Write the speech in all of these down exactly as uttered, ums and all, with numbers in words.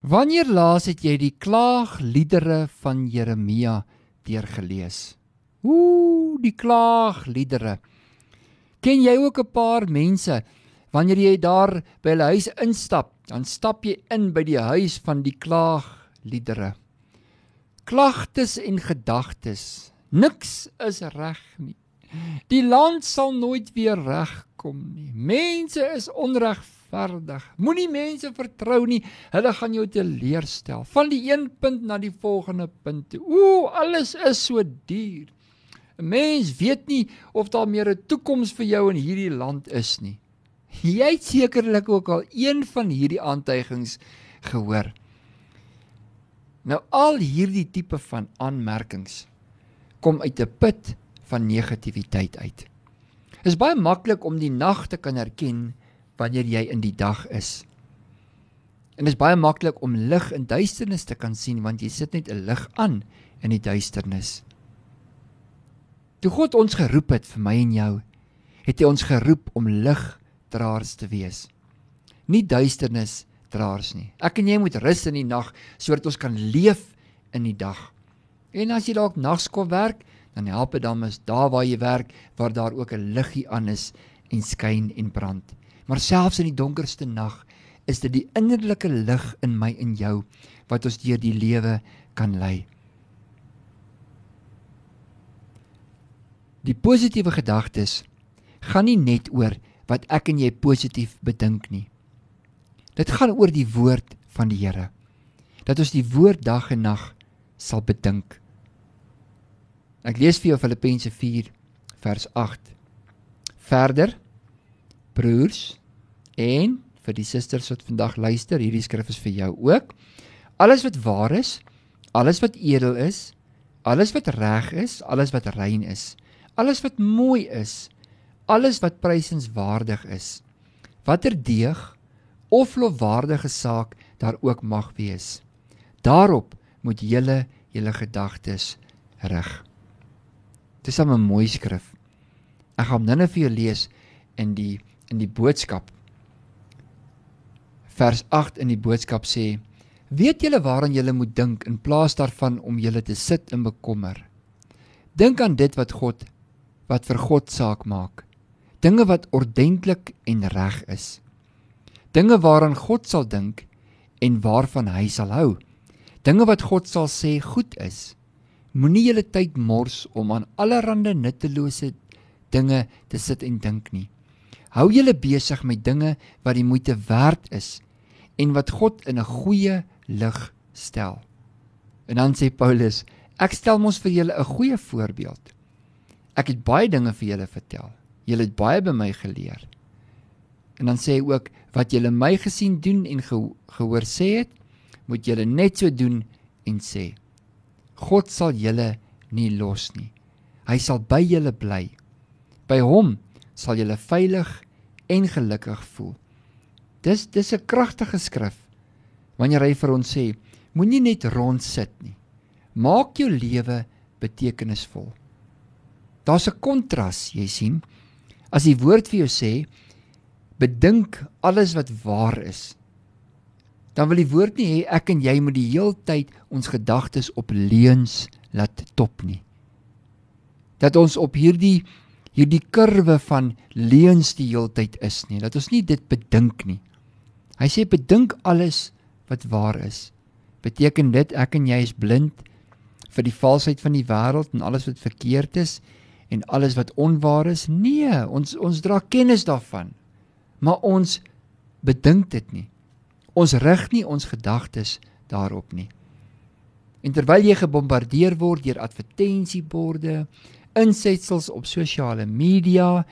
Wanneer laas het jy die klaagliedere van Jeremia deurgelees? Oeh, die klaagliedere. Ken jy ook 'n paar mense, wanneer jy daar by hulle huis instap, dan stap jy in by die huis van die klaagliedere. Klagtes en gedagtes, niks is reg nie. Die land sal nooit weer regkom nie. Mense is onregverdig. Moenie mense vertrou nie, hulle gaan jou teleurstel. Van die een punt na die volgende punt toe. Oeh, alles is so duur. 'n Mens weet nie of daar meer 'n toekoms vir jou in hierdie land is nie. Jy het sekerlik ook al een van hierdie aantuigings gehoor. Nou al hierdie tipe van aanmerkings kom uit 'n put van negativiteit uit. Dit is baie maklik om die nag te kan herken wanneer jy in die dag is. En dit is baie maklik om lig in duisternis te kan sien, want jy sit net 'n lig aan in die duisternis. Toe God ons geroep het, vir my en jou, het hy ons geroep om ligdraers te wees. Nie duisternisdraers nie. Ek en jy moet rus in die nag, sodat ons kan leef in die dag. En as jy dalk nagskool werk, dan help dit dan is daar waar jy werk, waar daar ook 'n liggie aan is en skyn en brand. Maar selfs in die donkerste nag is dit die innerlike lig in my en jou wat ons deur die lewe kan lei. Die positiewe gedagtes gaan nie net oor wat ek en jy positief bedink nie. Dit gaan oor die woord van die Here. Dat ons die woord dag en nag sal bedink. Ek lees vir jou Filippense vier vers agt. Verder, broers, en vir die susters wat vandag luister, hierdie skrif is vir jou ook. Alles wat waar is, alles wat edel is, alles wat reg is, alles wat rein is, alles wat mooi is, alles wat prysenswaardig is, watter deeg of lofwaardige saak daar ook mag wees. Daarop moet julle julle gedagtes rig. Dit is 'n mooi skrif. Ek gaan hom nou vir jou lees in die in die boodskap. Vers agt in die boodskap sê: Weet julle waaraan julle moet dink in plaas daarvan om julle te sit en bekommer. Dink aan dit wat God wat vir God saak maak. Dinge wat ordentlik en reg is. Dinge waaraan God sal dink en waarvan hy sal hou. Dinge wat God sal sê goed is. Moenie julle tyd mors om aan allerlei nuttelose dinge te sit en dink nie. Hou julle besig met dinge wat die moeite werd is en wat God in 'n goeie lig stel. En dan sê Paulus, ek stel mos vir julle 'n goeie voorbeeld. Ek het baie dinge vir julle vertel. Julle het baie by my geleer. En dan sê hy ook, wat julle my gesien doen en ge gehoor sê het, moet julle net so doen en sê. God sal julle nie los nie. Hy sal by julle bly. By hom sal julle veilig en gelukkig voel. Dis dis 'n kragtige skrif. Wanneer hy vir ons sê, moenie net rond sit nie. Maak jou lewe betekenisvol. Daar's 'n kontras, jy sien. As die woord vir jou sê, bedink alles wat waar is, dan wil die woord nie hê ek en jy moet die hele tyd ons gedagtes op leuns laat top nie. Dat ons op hierdie hierdie kurwe van leuns die hele tyd is nie, dat ons nie dit bedink nie. Hy sê bedink alles wat waar is. Beteken dit ek en jy is blind vir die valsheid van die wêreld en alles wat verkeerd is en alles wat onwaar is? Nee, ons ons dra kennis daarvan. Maar ons bedink dit nie. Ons rig nie ons gedagtes daarop nie. En terwyl jy gebombardeer word deur advertensieborde, insetsels op sosiale media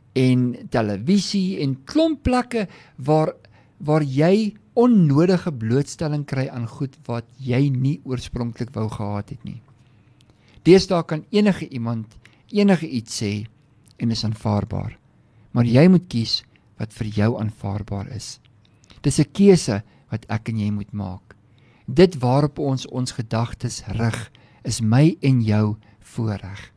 en televisie en klomp plekke waar waar jy onnodige blootstelling kry aan goed wat jy nie oorspronklik wou gehad het nie. Deesdae kan enige iemand enige iets sê en is aanvaarbaar. Maar jy moet kies wat vir jou aanvaarbaar is. Dis 'n keuse wat ek en jy moet maak. Dit waarop ons ons gedagtes rig, is my en jou voorreg.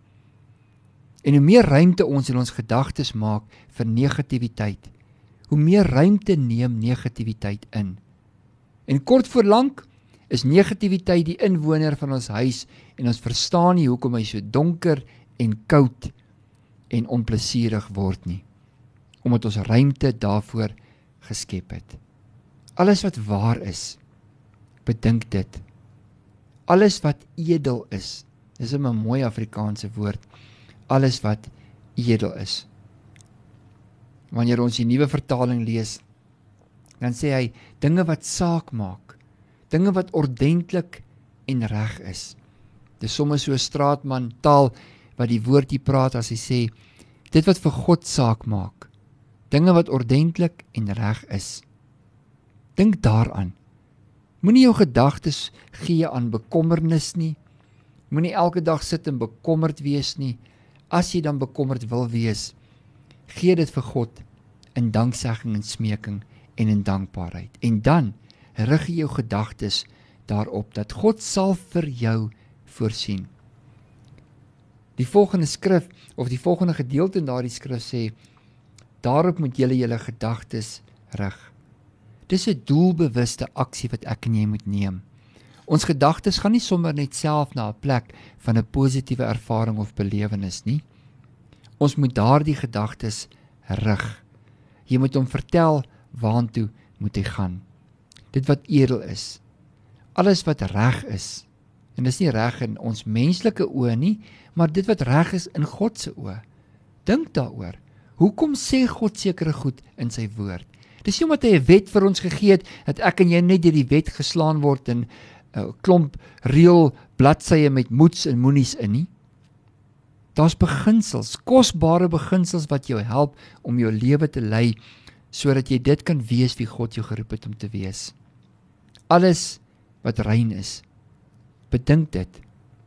En hoe meer ruimte ons in ons gedagtes maak vir negativiteit, hoe meer ruimte neem negativiteit in. En kort voor lank is negativiteit die inwoner van ons huis en ons verstaan nie hoekom hy so donker en koud en onplesierig word nie, omdat ons ruimte daarvoor geskep het. Alles wat waar is, bedink dit. Alles wat edel is, dis 'n mooi Afrikaanse woord, alles wat edel is. Wanneer ons die nuwe vertaling lees, dan sê hy, dinge wat saak maak, dinge wat ordentlik en reg is. Dis soms so 'n straatman taal, wat die woord hier praat as hy sê, dit wat vir God saak maak, dinge wat ordentlik en reg is. Dink daaraan. Moenie jou gedagtes gee aan bekommernis nie. Moenie elke dag sit en bekommerd wees nie. As jy dan bekommerd wil wees, gee dit vir God in danksegging en smeking en in dankbaarheid. En dan rig jy jou gedagtes daarop dat God sal vir jou voorsien. Die volgende skrif, of die volgende gedeelte in daardie skrif sê, daarop moet julle julle gedagtes rig. Dis 'n doelbewuste aksie wat ek en jy moet neem. Ons gedagtes gaan nie sommer net self na 'n plek van 'n positiewe ervaring of belewenis nie. Ons moet daardie gedagtes rig. Jy moet hom vertel waantoe moet hy gaan. Dit wat edel is. Alles wat reg is. En dis nie reg in ons menslike oë nie, maar dit wat reg is in God se oë. Dink daaroor. Hoekom sê God sekere goed in sy woord? Dis nie omdat hy 'n wet vir ons gegee het, dat ek en jy net deur die wet geslaan word in 'n uh, klomp reël bladsye met moets en moenies in nie. Daar's beginsels, kosbare beginsels wat jou help om jou lewe te lei, sodat jy dit kan wees wie God jou geroep het om te wees. Alles wat rein is, bedink dit.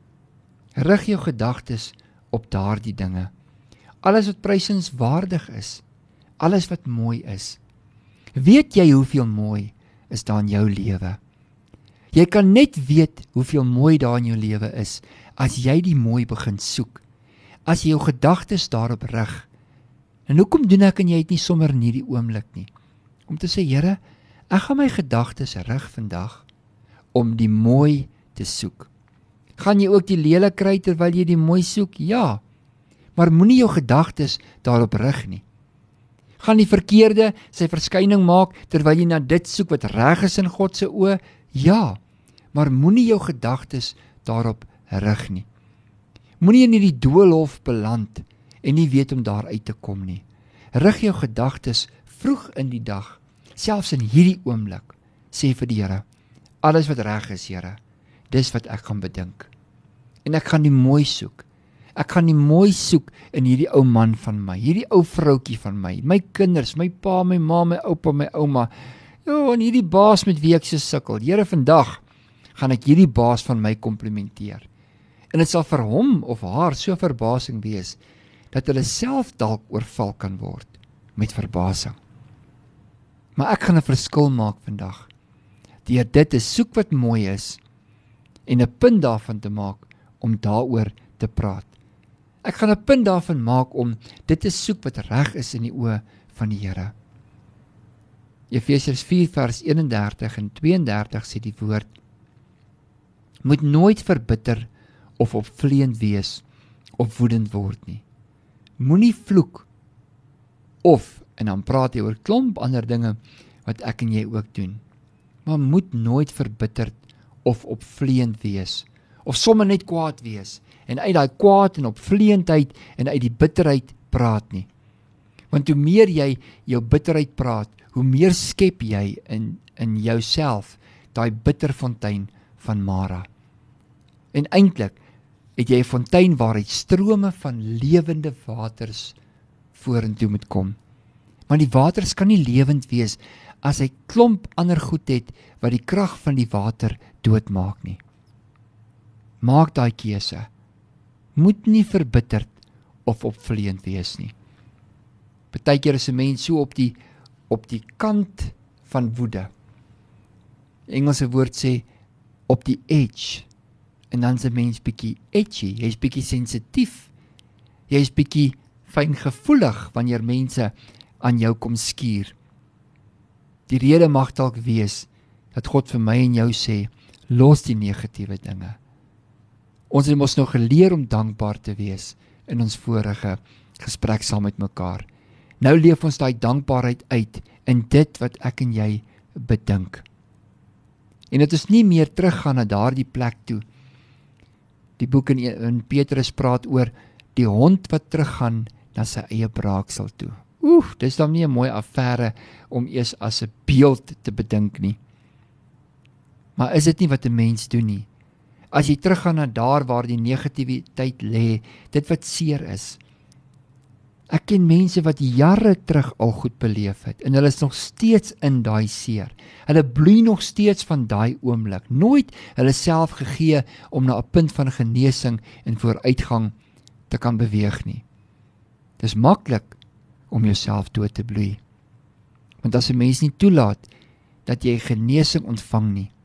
Rig jou gedagtes op daardie dinge. Alles wat prysenswaardig is, alles wat mooi is. Weet jy hoeveel mooi is daar in jou lewe? Jy kan net weet hoeveel mooi daar in jou lewe is, as jy die mooi begin soek, as jy jou gedagtes daarop rig. En hoekom doen ek en jy het nie sommer in hierdie oomblik nie? Om te sê, Here, ek gaan my gedagtes rig vandag, om die mooi te soek. Gaan jy ook die lelik kry terwyl jy die mooi soek? Ja, maar moenie jou gedagtes daarop rig nie. Gaan die verkeerde sy verskyning maak terwyl jy na dit soek wat reg is in God se oë? Ja, maar moenie jou gedagtes daarop rig nie. Moenie in hierdie doolhof beland en nie weet om daar uit te kom nie. Rig jou gedagtes vroeg in die dag, selfs in hierdie oomblik, sê vir die Here, alles wat reg is, Here, dis wat ek gaan bedink. En ek gaan die mooi soek. Ek gaan die mooi soek in hierdie ou man van my, hierdie ou vroutjie van my, my kinders, my pa, my ma, my oupa, my ouma, jo, en hierdie baas met wie ek so sukkel. Here, vandag gaan ek hierdie baas van my komplimenteer. En dit sal vir hom of haar so verbasing wees, dat hulle self dalk oorval kan word met verbasing. Maar ek gaan 'n verskil maak vandag, deur dit te soek wat mooi is, en 'n punt daarvan te maak, om daaroor te praat. Ek gaan 'n punt daarvan maak om dit te soek wat reg is in die oë van die Here. Efesiërs vier vers eenendertig en tweeëndertig sê die woord, moet nooit verbitter of opvleend wees of woedend word nie. Moenie vloek of, en dan praat hy oor klomp ander dinge wat ek en jy ook doen, maar moet nooit verbitterd of opvleend wees, of sommer net kwaad wees, en uit daai kwaad en opvleendheid en uit die bitterheid praat nie. Want hoe meer jy jou bitterheid praat, hoe meer skep jy in, in jouself daai bitterfontein van Mara. En eintlik het jy 'n fontein waaruit strome van lewende waters vorentoe moet kom. Maar die waters kan nie lewend wees as hy klomp ander goed het wat die krag van die water doodmaak nie. Maak daai keuse. Moet nie verbitterd of opvleend wees nie. Partykeer is 'n mens so op die op die kant van woede. Die Engelse woord sê op die edge. En dan is 'n mens bietjie edgy, jy's bietjie sensitief. Jy's bietjie fyngevoelig wanneer mense aan jou kom skuur. Die rede mag dalk wees dat God vir my en jou sê, los die negatiewe dinge. Ons het mos nou geleer om dankbaar te wees in ons vorige gesprek saam met mekaar. Nou leef ons daai dankbaarheid uit in dit wat ek en jy bedink. En dit is nie meer teruggaan na daardie plek toe. Die boek in, in Petrus praat oor die hond wat teruggaan na sy eie braaksel toe. Oef, dis dan nie 'n mooi affære om eers as 'n beeld te bedink nie. Maar is dit nie wat 'n mens doen nie? As jy teruggaan na daar waar die negativiteit lê, dit wat seer is. Ek ken mense wat jare terug al goed beleef het en hulle is nog steeds in daai seer. Hulle bloei nog steeds van daai oomblik. Nooit hulle self gegee om na 'n punt van genesing en vooruitgang te kan beweeg nie. Dis maklik om jouself dood te bloei. Want as 'n mens nie toelaat dat jy genesing ontvang nie,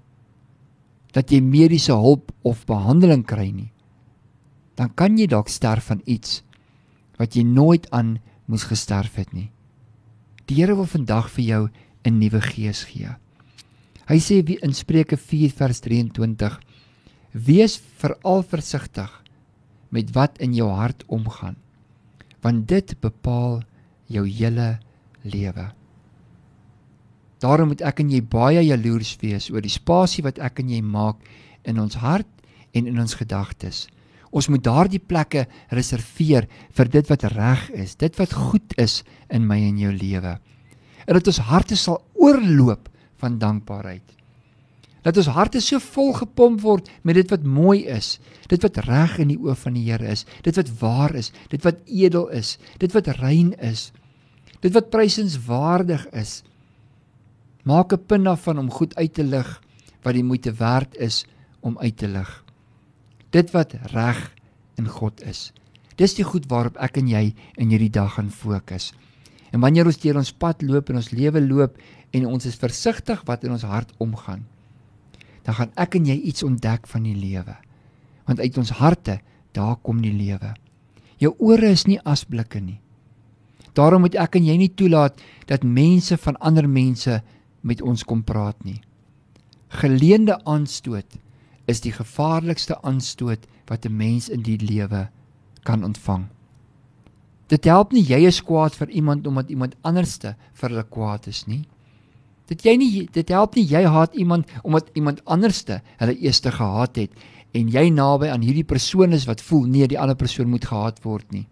dat jy mediese hulp of behandeling kry nie, dan kan jy dalk sterf van iets wat jy nooit aan moes gesterf het nie. Die Here wil vandag vir jou 'n nuwe gees gee. Hy sê in Spreuke vier vers drieëntwintig, wees veral versigtig met wat in jou hart omgaan, want dit bepaal jou hele lewe. Daarom moet ek en jy baie jaloers wees oor die spasie wat ek en jy maak in ons hart en in ons gedagtes. Ons moet daardie plekke reserveer vir dit wat reg is, dit wat goed is in my en jou lewe. En dat ons harte sal oorloop van dankbaarheid. Dat ons harte so vol gepomp word met dit wat mooi is, dit wat reg in die oë van die Here is, dit wat waar is, dit wat edel is, dit wat rein is, dit wat prysenswaardig is. Maak 'n punt daarvan om goed uit te lig wat die moeite werd is om uit te lig. Dit wat reg in God is. Dis die goed waarop ek en jy in hierdie dag gaan fokus. En wanneer ons deur ons pad loop en ons lewe loop en ons is versigtig wat in ons hart omgaan, dan gaan ek en jy iets ontdek van die lewe. Want uit ons harte, daar kom die lewe. Jou ore is nie asblikke nie. Daarom moet ek en jy nie toelaat dat mense van ander mense met ons kom praat nie. Geleende aanstoot is die gevaarlikste aanstoot wat 'n mens in die lewe kan ontvang. Dit help nie jy is kwaad vir iemand omdat iemand anderste vir hulle kwaad is nie. Dit jy nie dit help nie jy haat iemand omdat iemand anderste hulle eerste gehaat het en jy naby aan hierdie persoon is wat voel nee, die ander persoon moet gehaat word nie.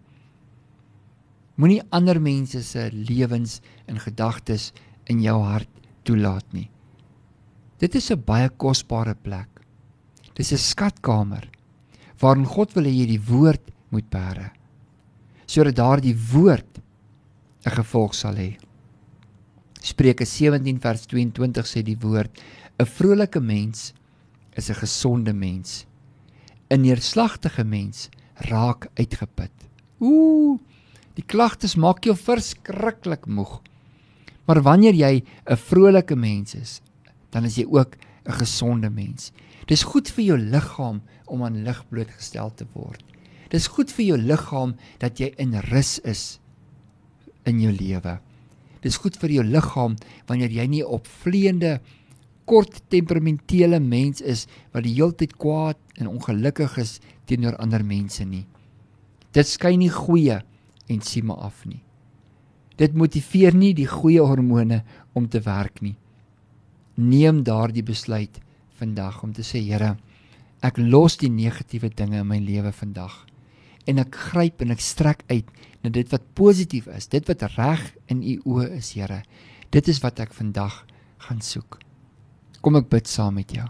Moenie ander mense se lewens en gedagtes in jou hart toelaat nie. Dit is 'n baie kosbare plek. Dis 'n skatkamer waarin God wil hê jy die woord moet bære, sodat daardie woord 'n gevolg sal hê. Spreuke sewentien vers tweeëntwintig sê die woord, 'n vrolike mens is 'n gesonde mens. 'n Neerslagtige mens raak uitgeput. Ooh, die klagtes maak jou verskriklik moeg. Maar wanneer jy 'n vrolike mens is, dan is jy ook 'n gesonde mens. Dis goed vir jou liggaam om aan lig blootgestel te word. Dis goed vir jou liggaam dat jy in rus is in jou lewe. Dis goed vir jou liggaam wanneer jy nie 'n opvleende, kort temperamentele mens is wat die heeltyd kwaad en ongelukkig is teenoor ander mense nie. Dit skyn nie goeie ensieme af nie. Dit motiveer nie die goeie hormone om te werk nie. Neem daardie besluit vandag om te sê, Here, ek los die negatiewe dinge in my lewe vandag. En ek gryp en ek strek uit na dit wat positief is, dit wat reg in u oë is, Here. Dit is wat ek vandag gaan soek. Kom ek bid saam met jou.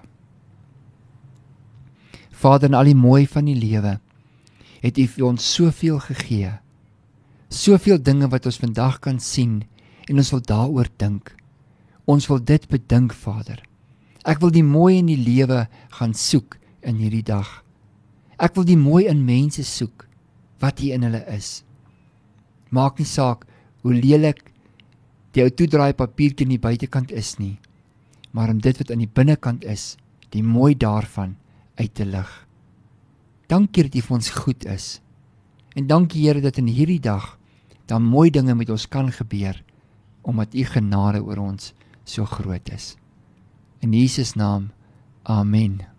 Vader, in al die mooi van die lewe, het u vir ons soveel gegee. Soveel dinge wat ons vandag kan sien, en ons wil daaroor dink. Ons wil dit bedink, Vader. Ek wil die mooi in die lewe gaan soek in hierdie dag. Ek wil die mooi in mense soek, wat hier in hulle is. Maak nie saak hoe lelik die ou toedraai papiertjie in die buitekant is nie, maar om dit wat aan die binnekant is, die mooi daarvan uit te lig. Dankie dat U vir ons goed is. En dankie Here dat in hierdie dag dan mooi dinge met ons kan gebeur, omdat U genade oor ons so groot is. In Jesus naam, amen.